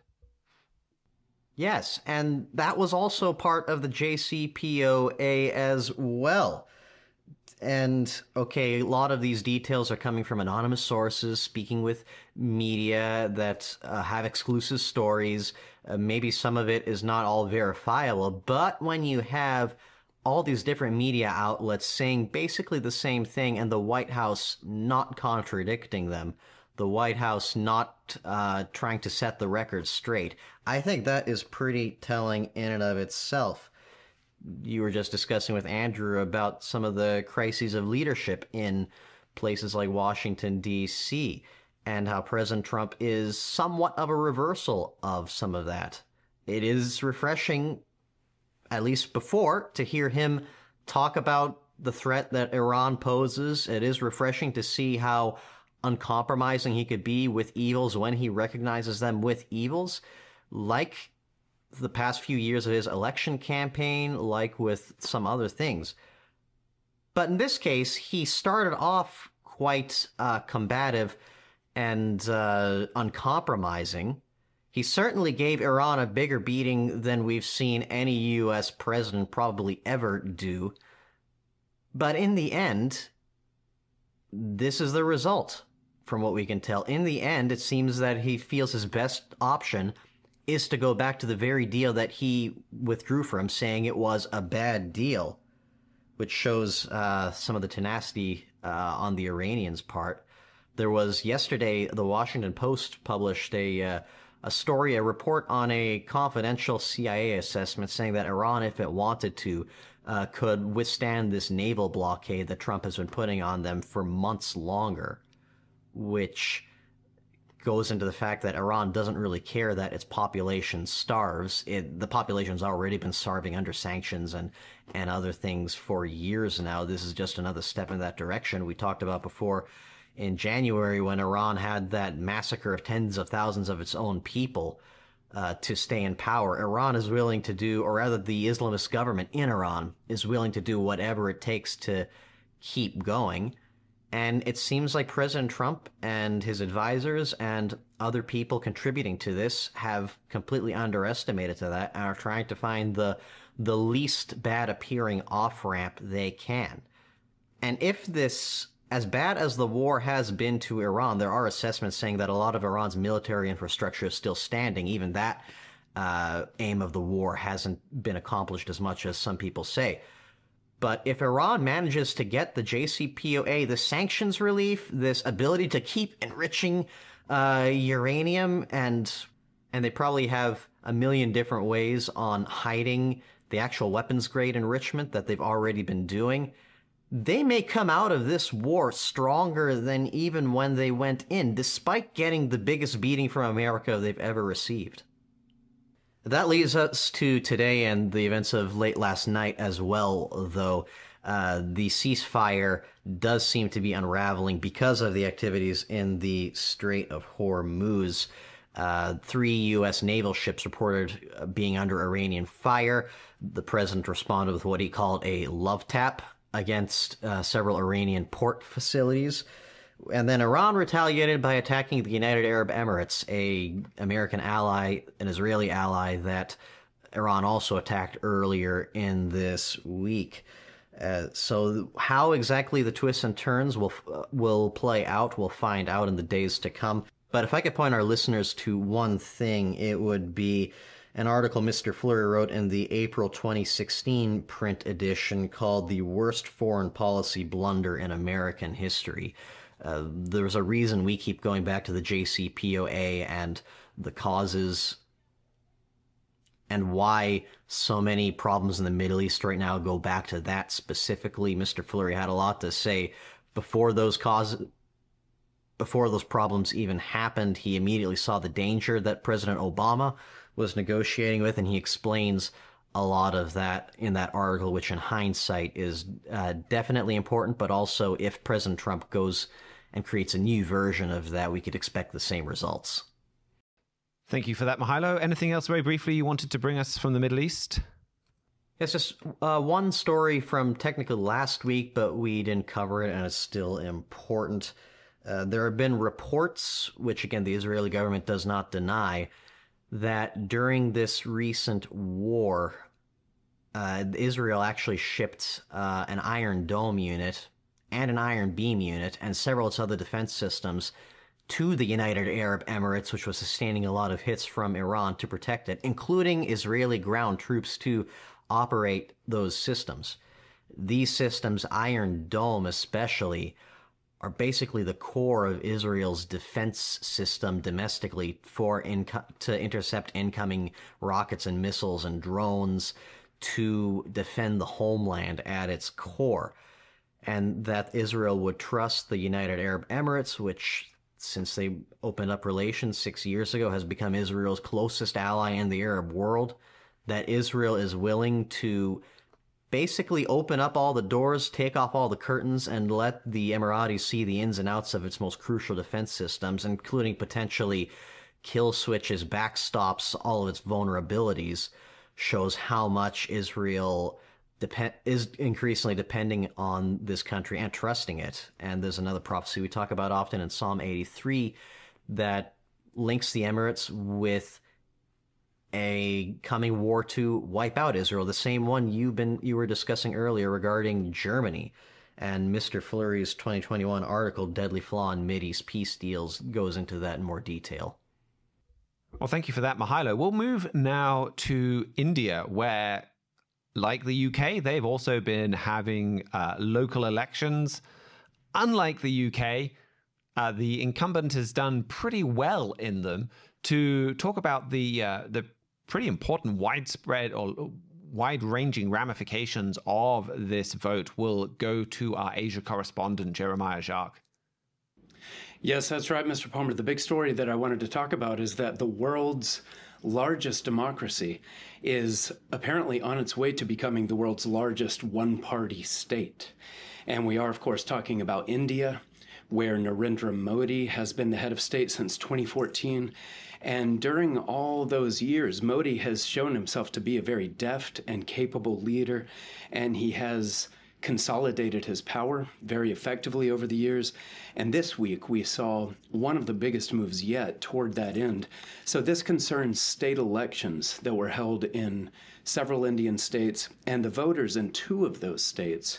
Yes, and that was also part of the JCPOA as well. And, okay, a lot of these details are coming from anonymous sources, speaking with media that have exclusive stories. Maybe some of it is not all verifiable, but when you have all these different media outlets saying basically the same thing and the White House not contradicting them, the White House not trying to set the record straight, I think that is pretty telling in and of itself. You were just discussing with Andrew about some of the crises of leadership in places like Washington, D.C., and how President Trump is somewhat of a reversal of some of that. It is refreshing, at least before, to hear him talk about the threat that Iran poses. It is refreshing to see how uncompromising he could be with evils when he recognizes them with evils, like the past few years of his election campaign, like with some other things. But in this case, he started off quite combative and uncompromising. He certainly gave Iran a bigger beating than we've seen any U.S. president probably ever do. But in the end, this is the result, from what we can tell. In the end, it seems that he feels his best option is to go back to the very deal that he withdrew from, saying it was a bad deal, which shows some of the tenacity on the Iranians' part. There was yesterday, the Washington Post published a story, a report on a confidential CIA assessment saying that Iran, if it wanted to, could withstand this naval blockade that Trump has been putting on them for months longer, which goes into the fact that Iran doesn't really care that its population starves. The population's already been starving under sanctions and other things for years now. This is just another step in that direction. We talked about before in January when Iran had that massacre of tens of thousands of its own people to stay in power. Iran is willing to do, or rather the Islamist government in Iran is willing to do whatever it takes to keep going. And it seems like President Trump and his advisors and other people contributing to this have completely underestimated to that and are trying to find the least bad appearing off-ramp they can. And if this, as bad as the war has been to Iran, there are assessments saying that a lot of Iran's military infrastructure is still standing. Even that aim of the war hasn't been accomplished as much as some people say. But if Iran manages to get the JCPOA, the sanctions relief, this ability to keep enriching uranium, and they probably have a million different ways on hiding the actual weapons-grade enrichment that they've already been doing, they may come out of this war stronger than even when they went in, despite getting the biggest beating from America they've ever received. That leads us to today and the events of late last night as well, though. The ceasefire does seem to be unraveling because of the activities in the Strait of Hormuz. 3 U.S. naval ships reported being under Iranian fire. The president responded with what he called a love tap against several Iranian port facilities. And then Iran retaliated by attacking the United Arab Emirates, an American ally, an Israeli ally that Iran also attacked earlier in this week. So how exactly the twists and turns will play out, we'll find out in the days to come. But if I could point our listeners to one thing, it would be an article Mr. Fleury wrote in the April 2016 print edition called "The Worst Foreign Policy Blunder in American History." There's a reason we keep going back to the JCPOA and the causes and why so many problems in the Middle East right now go back to that specifically. Mr. Fleury had a lot to say before those problems even happened. He immediately saw the danger that President Obama was negotiating with, and he explains a lot of that in that article, which in hindsight is definitely important, but also if President Trump goes and creates a new version of that, we could expect the same results. Thank you for that, Mihailo. Anything else very briefly you wanted to bring us from the Middle East? It's just one story from technically last week, but we didn't cover it, and it's still important. There have been reports, which again the Israeli government does not deny, that during this recent war, Israel actually shipped an Iron Dome unit and an Iron Beam unit and several its other defense systems to the United Arab Emirates, which was sustaining a lot of hits from Iran to protect it, including Israeli ground troops to operate those systems. These systems, Iron Dome especially, are basically the core of Israel's defense system domestically to intercept incoming rockets and missiles and drones to defend the homeland at its core. And that Israel would trust the United Arab Emirates, which, since they opened up relations 6 years ago, has become Israel's closest ally in the Arab world, that Israel is willing to basically open up all the doors, take off all the curtains, and let the Emiratis see the ins and outs of its most crucial defense systems, including potentially kill switches, backstops, all of its vulnerabilities, shows how much Israel is increasingly depending on this country and trusting it. And there's another prophecy we talk about often in Psalm 83 that links the Emirates with a coming war to wipe out Israel, the same one you were discussing earlier regarding Germany. And Mr. Fleury's 2021 article, Deadly Flaw in Mideast Peace Deals, goes into that in more detail. Well, thank you for that, Mihailo. We'll move now to India, where, like the UK, they've also been having local elections. Unlike the UK, the incumbent has done pretty well in them. To talk about the pretty important widespread or wide-ranging ramifications of this vote, we'll go to our Asia correspondent, Jeremiah Jacques. Yes, that's right, Mr. Palmer. The big story that I wanted to talk about is that the world's largest democracy is apparently on its way to becoming the world's largest one-party state. And we are, of course, talking about India, where Narendra Modi has been the head of state since 2014. And during all those years, Modi has shown himself to be a very deft and capable leader, and he has consolidated his power very effectively over the years. And this week we saw one of the biggest moves yet toward that end. So this concerns state elections that were held in several Indian states, and the voters in two of those states,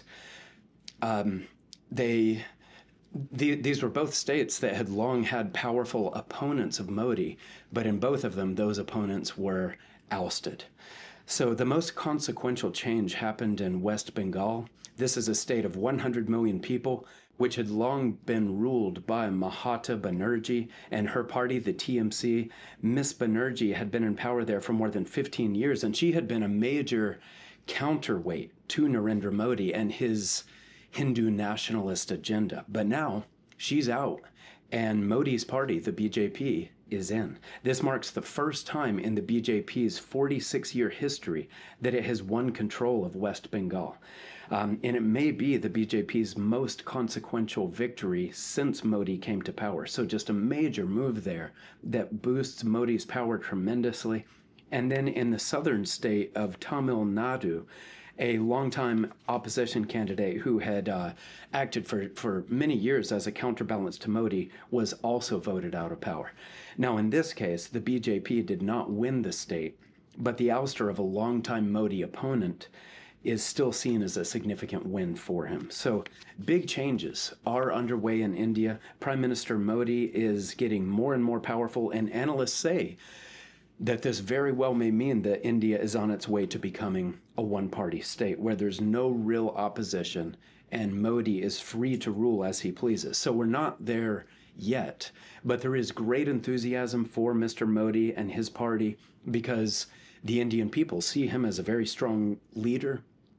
these were both states that had long had powerful opponents of Modi, but in both of them, those opponents were ousted. So the most consequential change happened in West Bengal. This is a state of 100 million people, which had long been ruled by Mamata Banerjee and her party, the TMC. Miss Banerjee had been in power there for more than 15 years, and she had been a major counterweight to Narendra Modi and his Hindu nationalist agenda. But now she's out, and Modi's party, the BJP, is in. This marks the first time in the BJP's 46-year history that it has won control of West Bengal. And it may be the BJP's most consequential victory since Modi came to power. So just a major move there that boosts Modi's power tremendously. And then in the southern state of Tamil Nadu, a longtime opposition candidate who had acted for many years as a counterbalance to Modi was also voted out of power. Now, in this case, the BJP did not win the state, but the ouster of a longtime Modi opponent is still seen as a significant win for him. So big changes are underway in India. Prime Minister Modi is getting more and more powerful, and analysts say that this very well may mean that India is on its way to becoming a one-party state where there's no real opposition and Modi is free to rule as he pleases. So we're not there yet, but there is great enthusiasm for Mr. Modi and his party because the Indian people see him as a very strong leader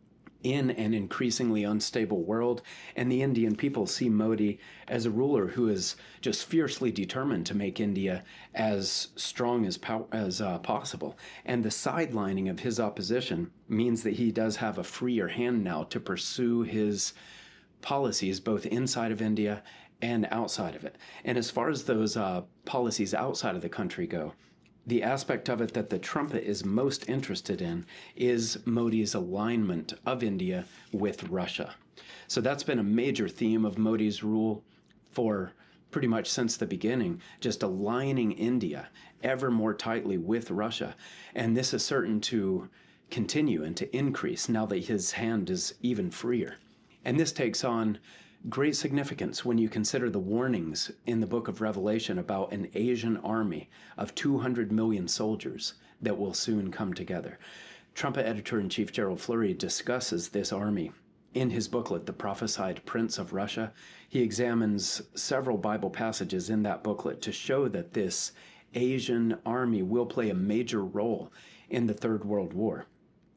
in an increasingly unstable world, and the Indian people see Modi as a ruler who is just fiercely determined to make India as strong as possible. And the sidelining of his opposition means that he does have a freer hand now to pursue his policies both inside of India and outside of it. And as far as those policies outside of the country go, the aspect of it that the trumpet is most interested in is Modi's alignment of India with Russia. So that's been a major theme of Modi's rule for pretty much since the beginning, just aligning India ever more tightly with Russia. And this is certain to continue and to increase now that his hand is even freer. And this takes on great significance when you consider the warnings in the book of Revelation about an Asian army of 200 million soldiers that will soon come together. Trumpet editor-in-chief Gerald Flurry discusses this army in his booklet, The Prophesied Prince of Russia. He examines several Bible passages in that booklet to show that this Asian army will play a major role in the Third World War.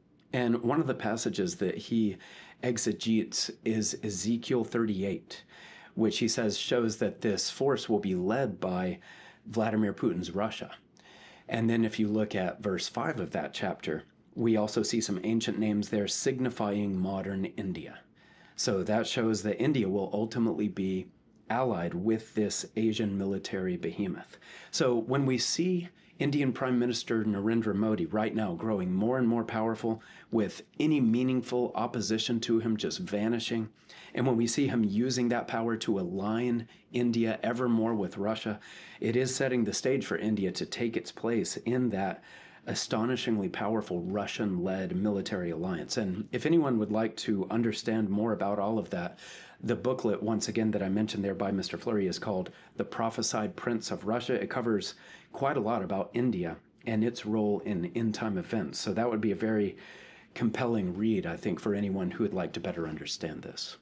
And one of the passages that he exegetes is Ezekiel 38, which he says shows that this force will be led by Vladimir Putin's Russia. And then if you look at verse 5 of that chapter, we also see some ancient names there signifying modern India. So that shows that India will ultimately be allied with this Asian military behemoth. So when we see Indian Prime Minister Narendra Modi right now growing more and more powerful with any meaningful opposition to him just vanishing, and when we see him using that power to align India ever more with Russia, it is setting the stage for India to take its place in that astonishingly powerful Russian-led military alliance. And if anyone would like to understand more about all of that, the booklet, once again, that I mentioned there by Mr. Flurry is called The Prophesied Prince of Russia. It covers quite a lot about India and its role in end-time events. So that would be a very compelling read, I think, for anyone who would like to better understand this.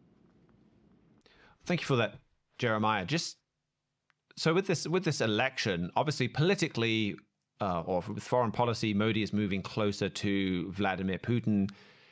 Thank you for that, Jeremiah. Just so with this election, obviously politically, or with foreign policy, Modi is moving closer to Vladimir Putin.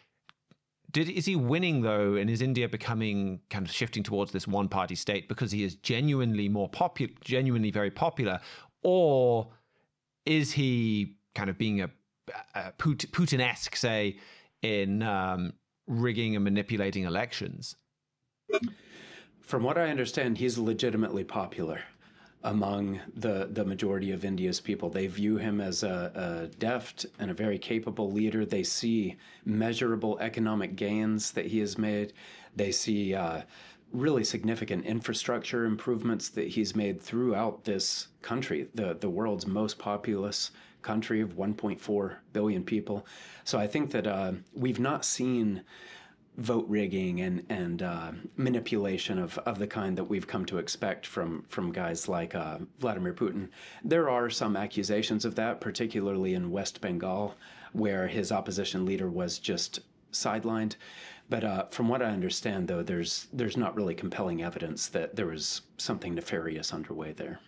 Is he winning, though, and is India becoming kind of shifting towards this one-party state because he is genuinely very popular, or is he kind of being a Putin-esque, say, in rigging and manipulating elections? From what I understand, he's legitimately popular. among the majority of India's people. They view him as a deft and a very capable leader. They see measurable economic gains that he has made. They see really significant infrastructure improvements that he's made throughout this country, the world's most populous country of 1.4 billion people. So I think that we've not seen vote rigging and manipulation of the kind that we've come to expect from guys like Vladimir Putin. There are some accusations of that, particularly in West Bengal, where his opposition leader was just sidelined. But from what I understand, though, there's not really compelling evidence that there was something nefarious underway there.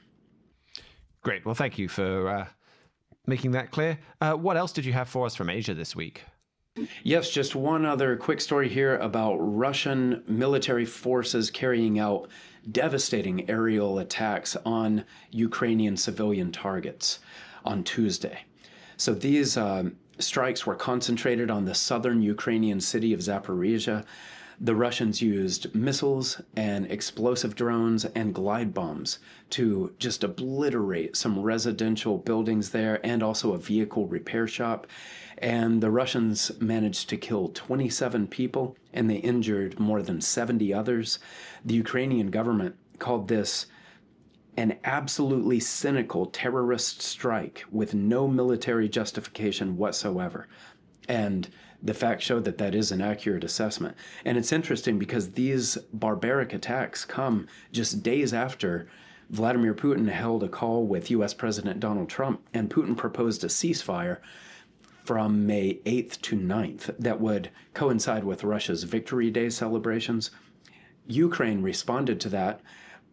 Great. Well, thank you for making that clear. What else did you have for us from Asia this week? Yes, just one other quick story here about Russian military forces carrying out devastating aerial attacks on Ukrainian civilian targets on Tuesday. So these strikes were concentrated on the southern Ukrainian city of Zaporizhia. The Russians used missiles and explosive drones and glide bombs to just obliterate some residential buildings there and also a vehicle repair shop. And the Russians managed to kill 27 people and they injured more than 70 others. The Ukrainian government called this an absolutely cynical terrorist strike with no military justification whatsoever. And the facts show that that is an accurate assessment. And it's interesting because these barbaric attacks come just days after Vladimir Putin held a call with U.S. President Donald Trump, and Putin proposed a ceasefire from May 8th to 9th that would coincide with Russia's Victory Day celebrations. Ukraine responded to that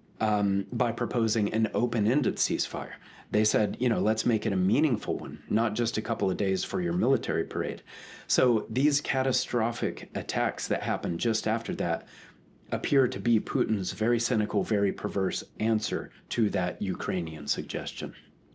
by proposing an open-ended ceasefire. They said, let's make it a meaningful one, not just a couple of days for your military parade. So these catastrophic attacks that happened just after that appear to be Putin's very cynical, very perverse answer to that Ukrainian suggestion.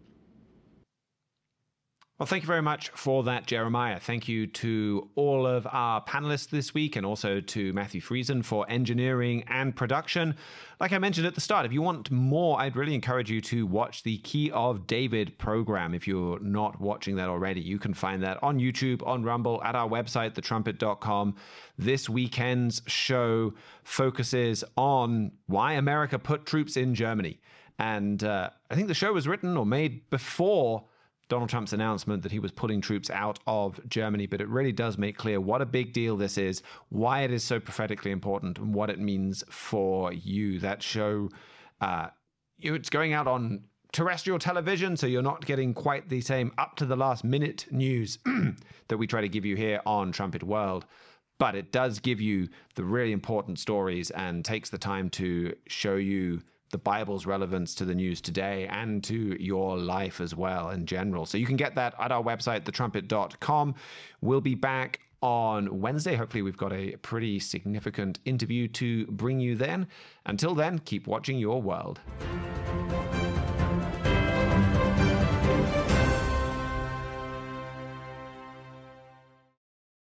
Well, thank you very much for that, Jeremiah. Thank you to all of our panelists this week and also to Matthew Friesen for engineering and production. Like I mentioned at the start, if you want more, I'd really encourage you to watch the Key of David program. If you're not watching that already, you can find that on YouTube, on Rumble, at our website, thetrumpet.com. This weekend's show focuses on why America put troops in Germany. And I think the show was written or made before Donald Trump's announcement that he was pulling troops out of Germany, but it really does make clear what a big deal this is, why it is so prophetically important, and what it means for you. That show, it's going out on terrestrial television, so you're not getting quite the same up-to-the-last-minute news that we try to give you here on Trumpet World, but it does give you the really important stories and takes the time to show you the Bible's relevance to the news today and to your life as well in general. So you can get that at our website, thetrumpet.com. We'll be back on Wednesday. Hopefully we've got a pretty significant interview to bring you then. Until then, keep watching your world.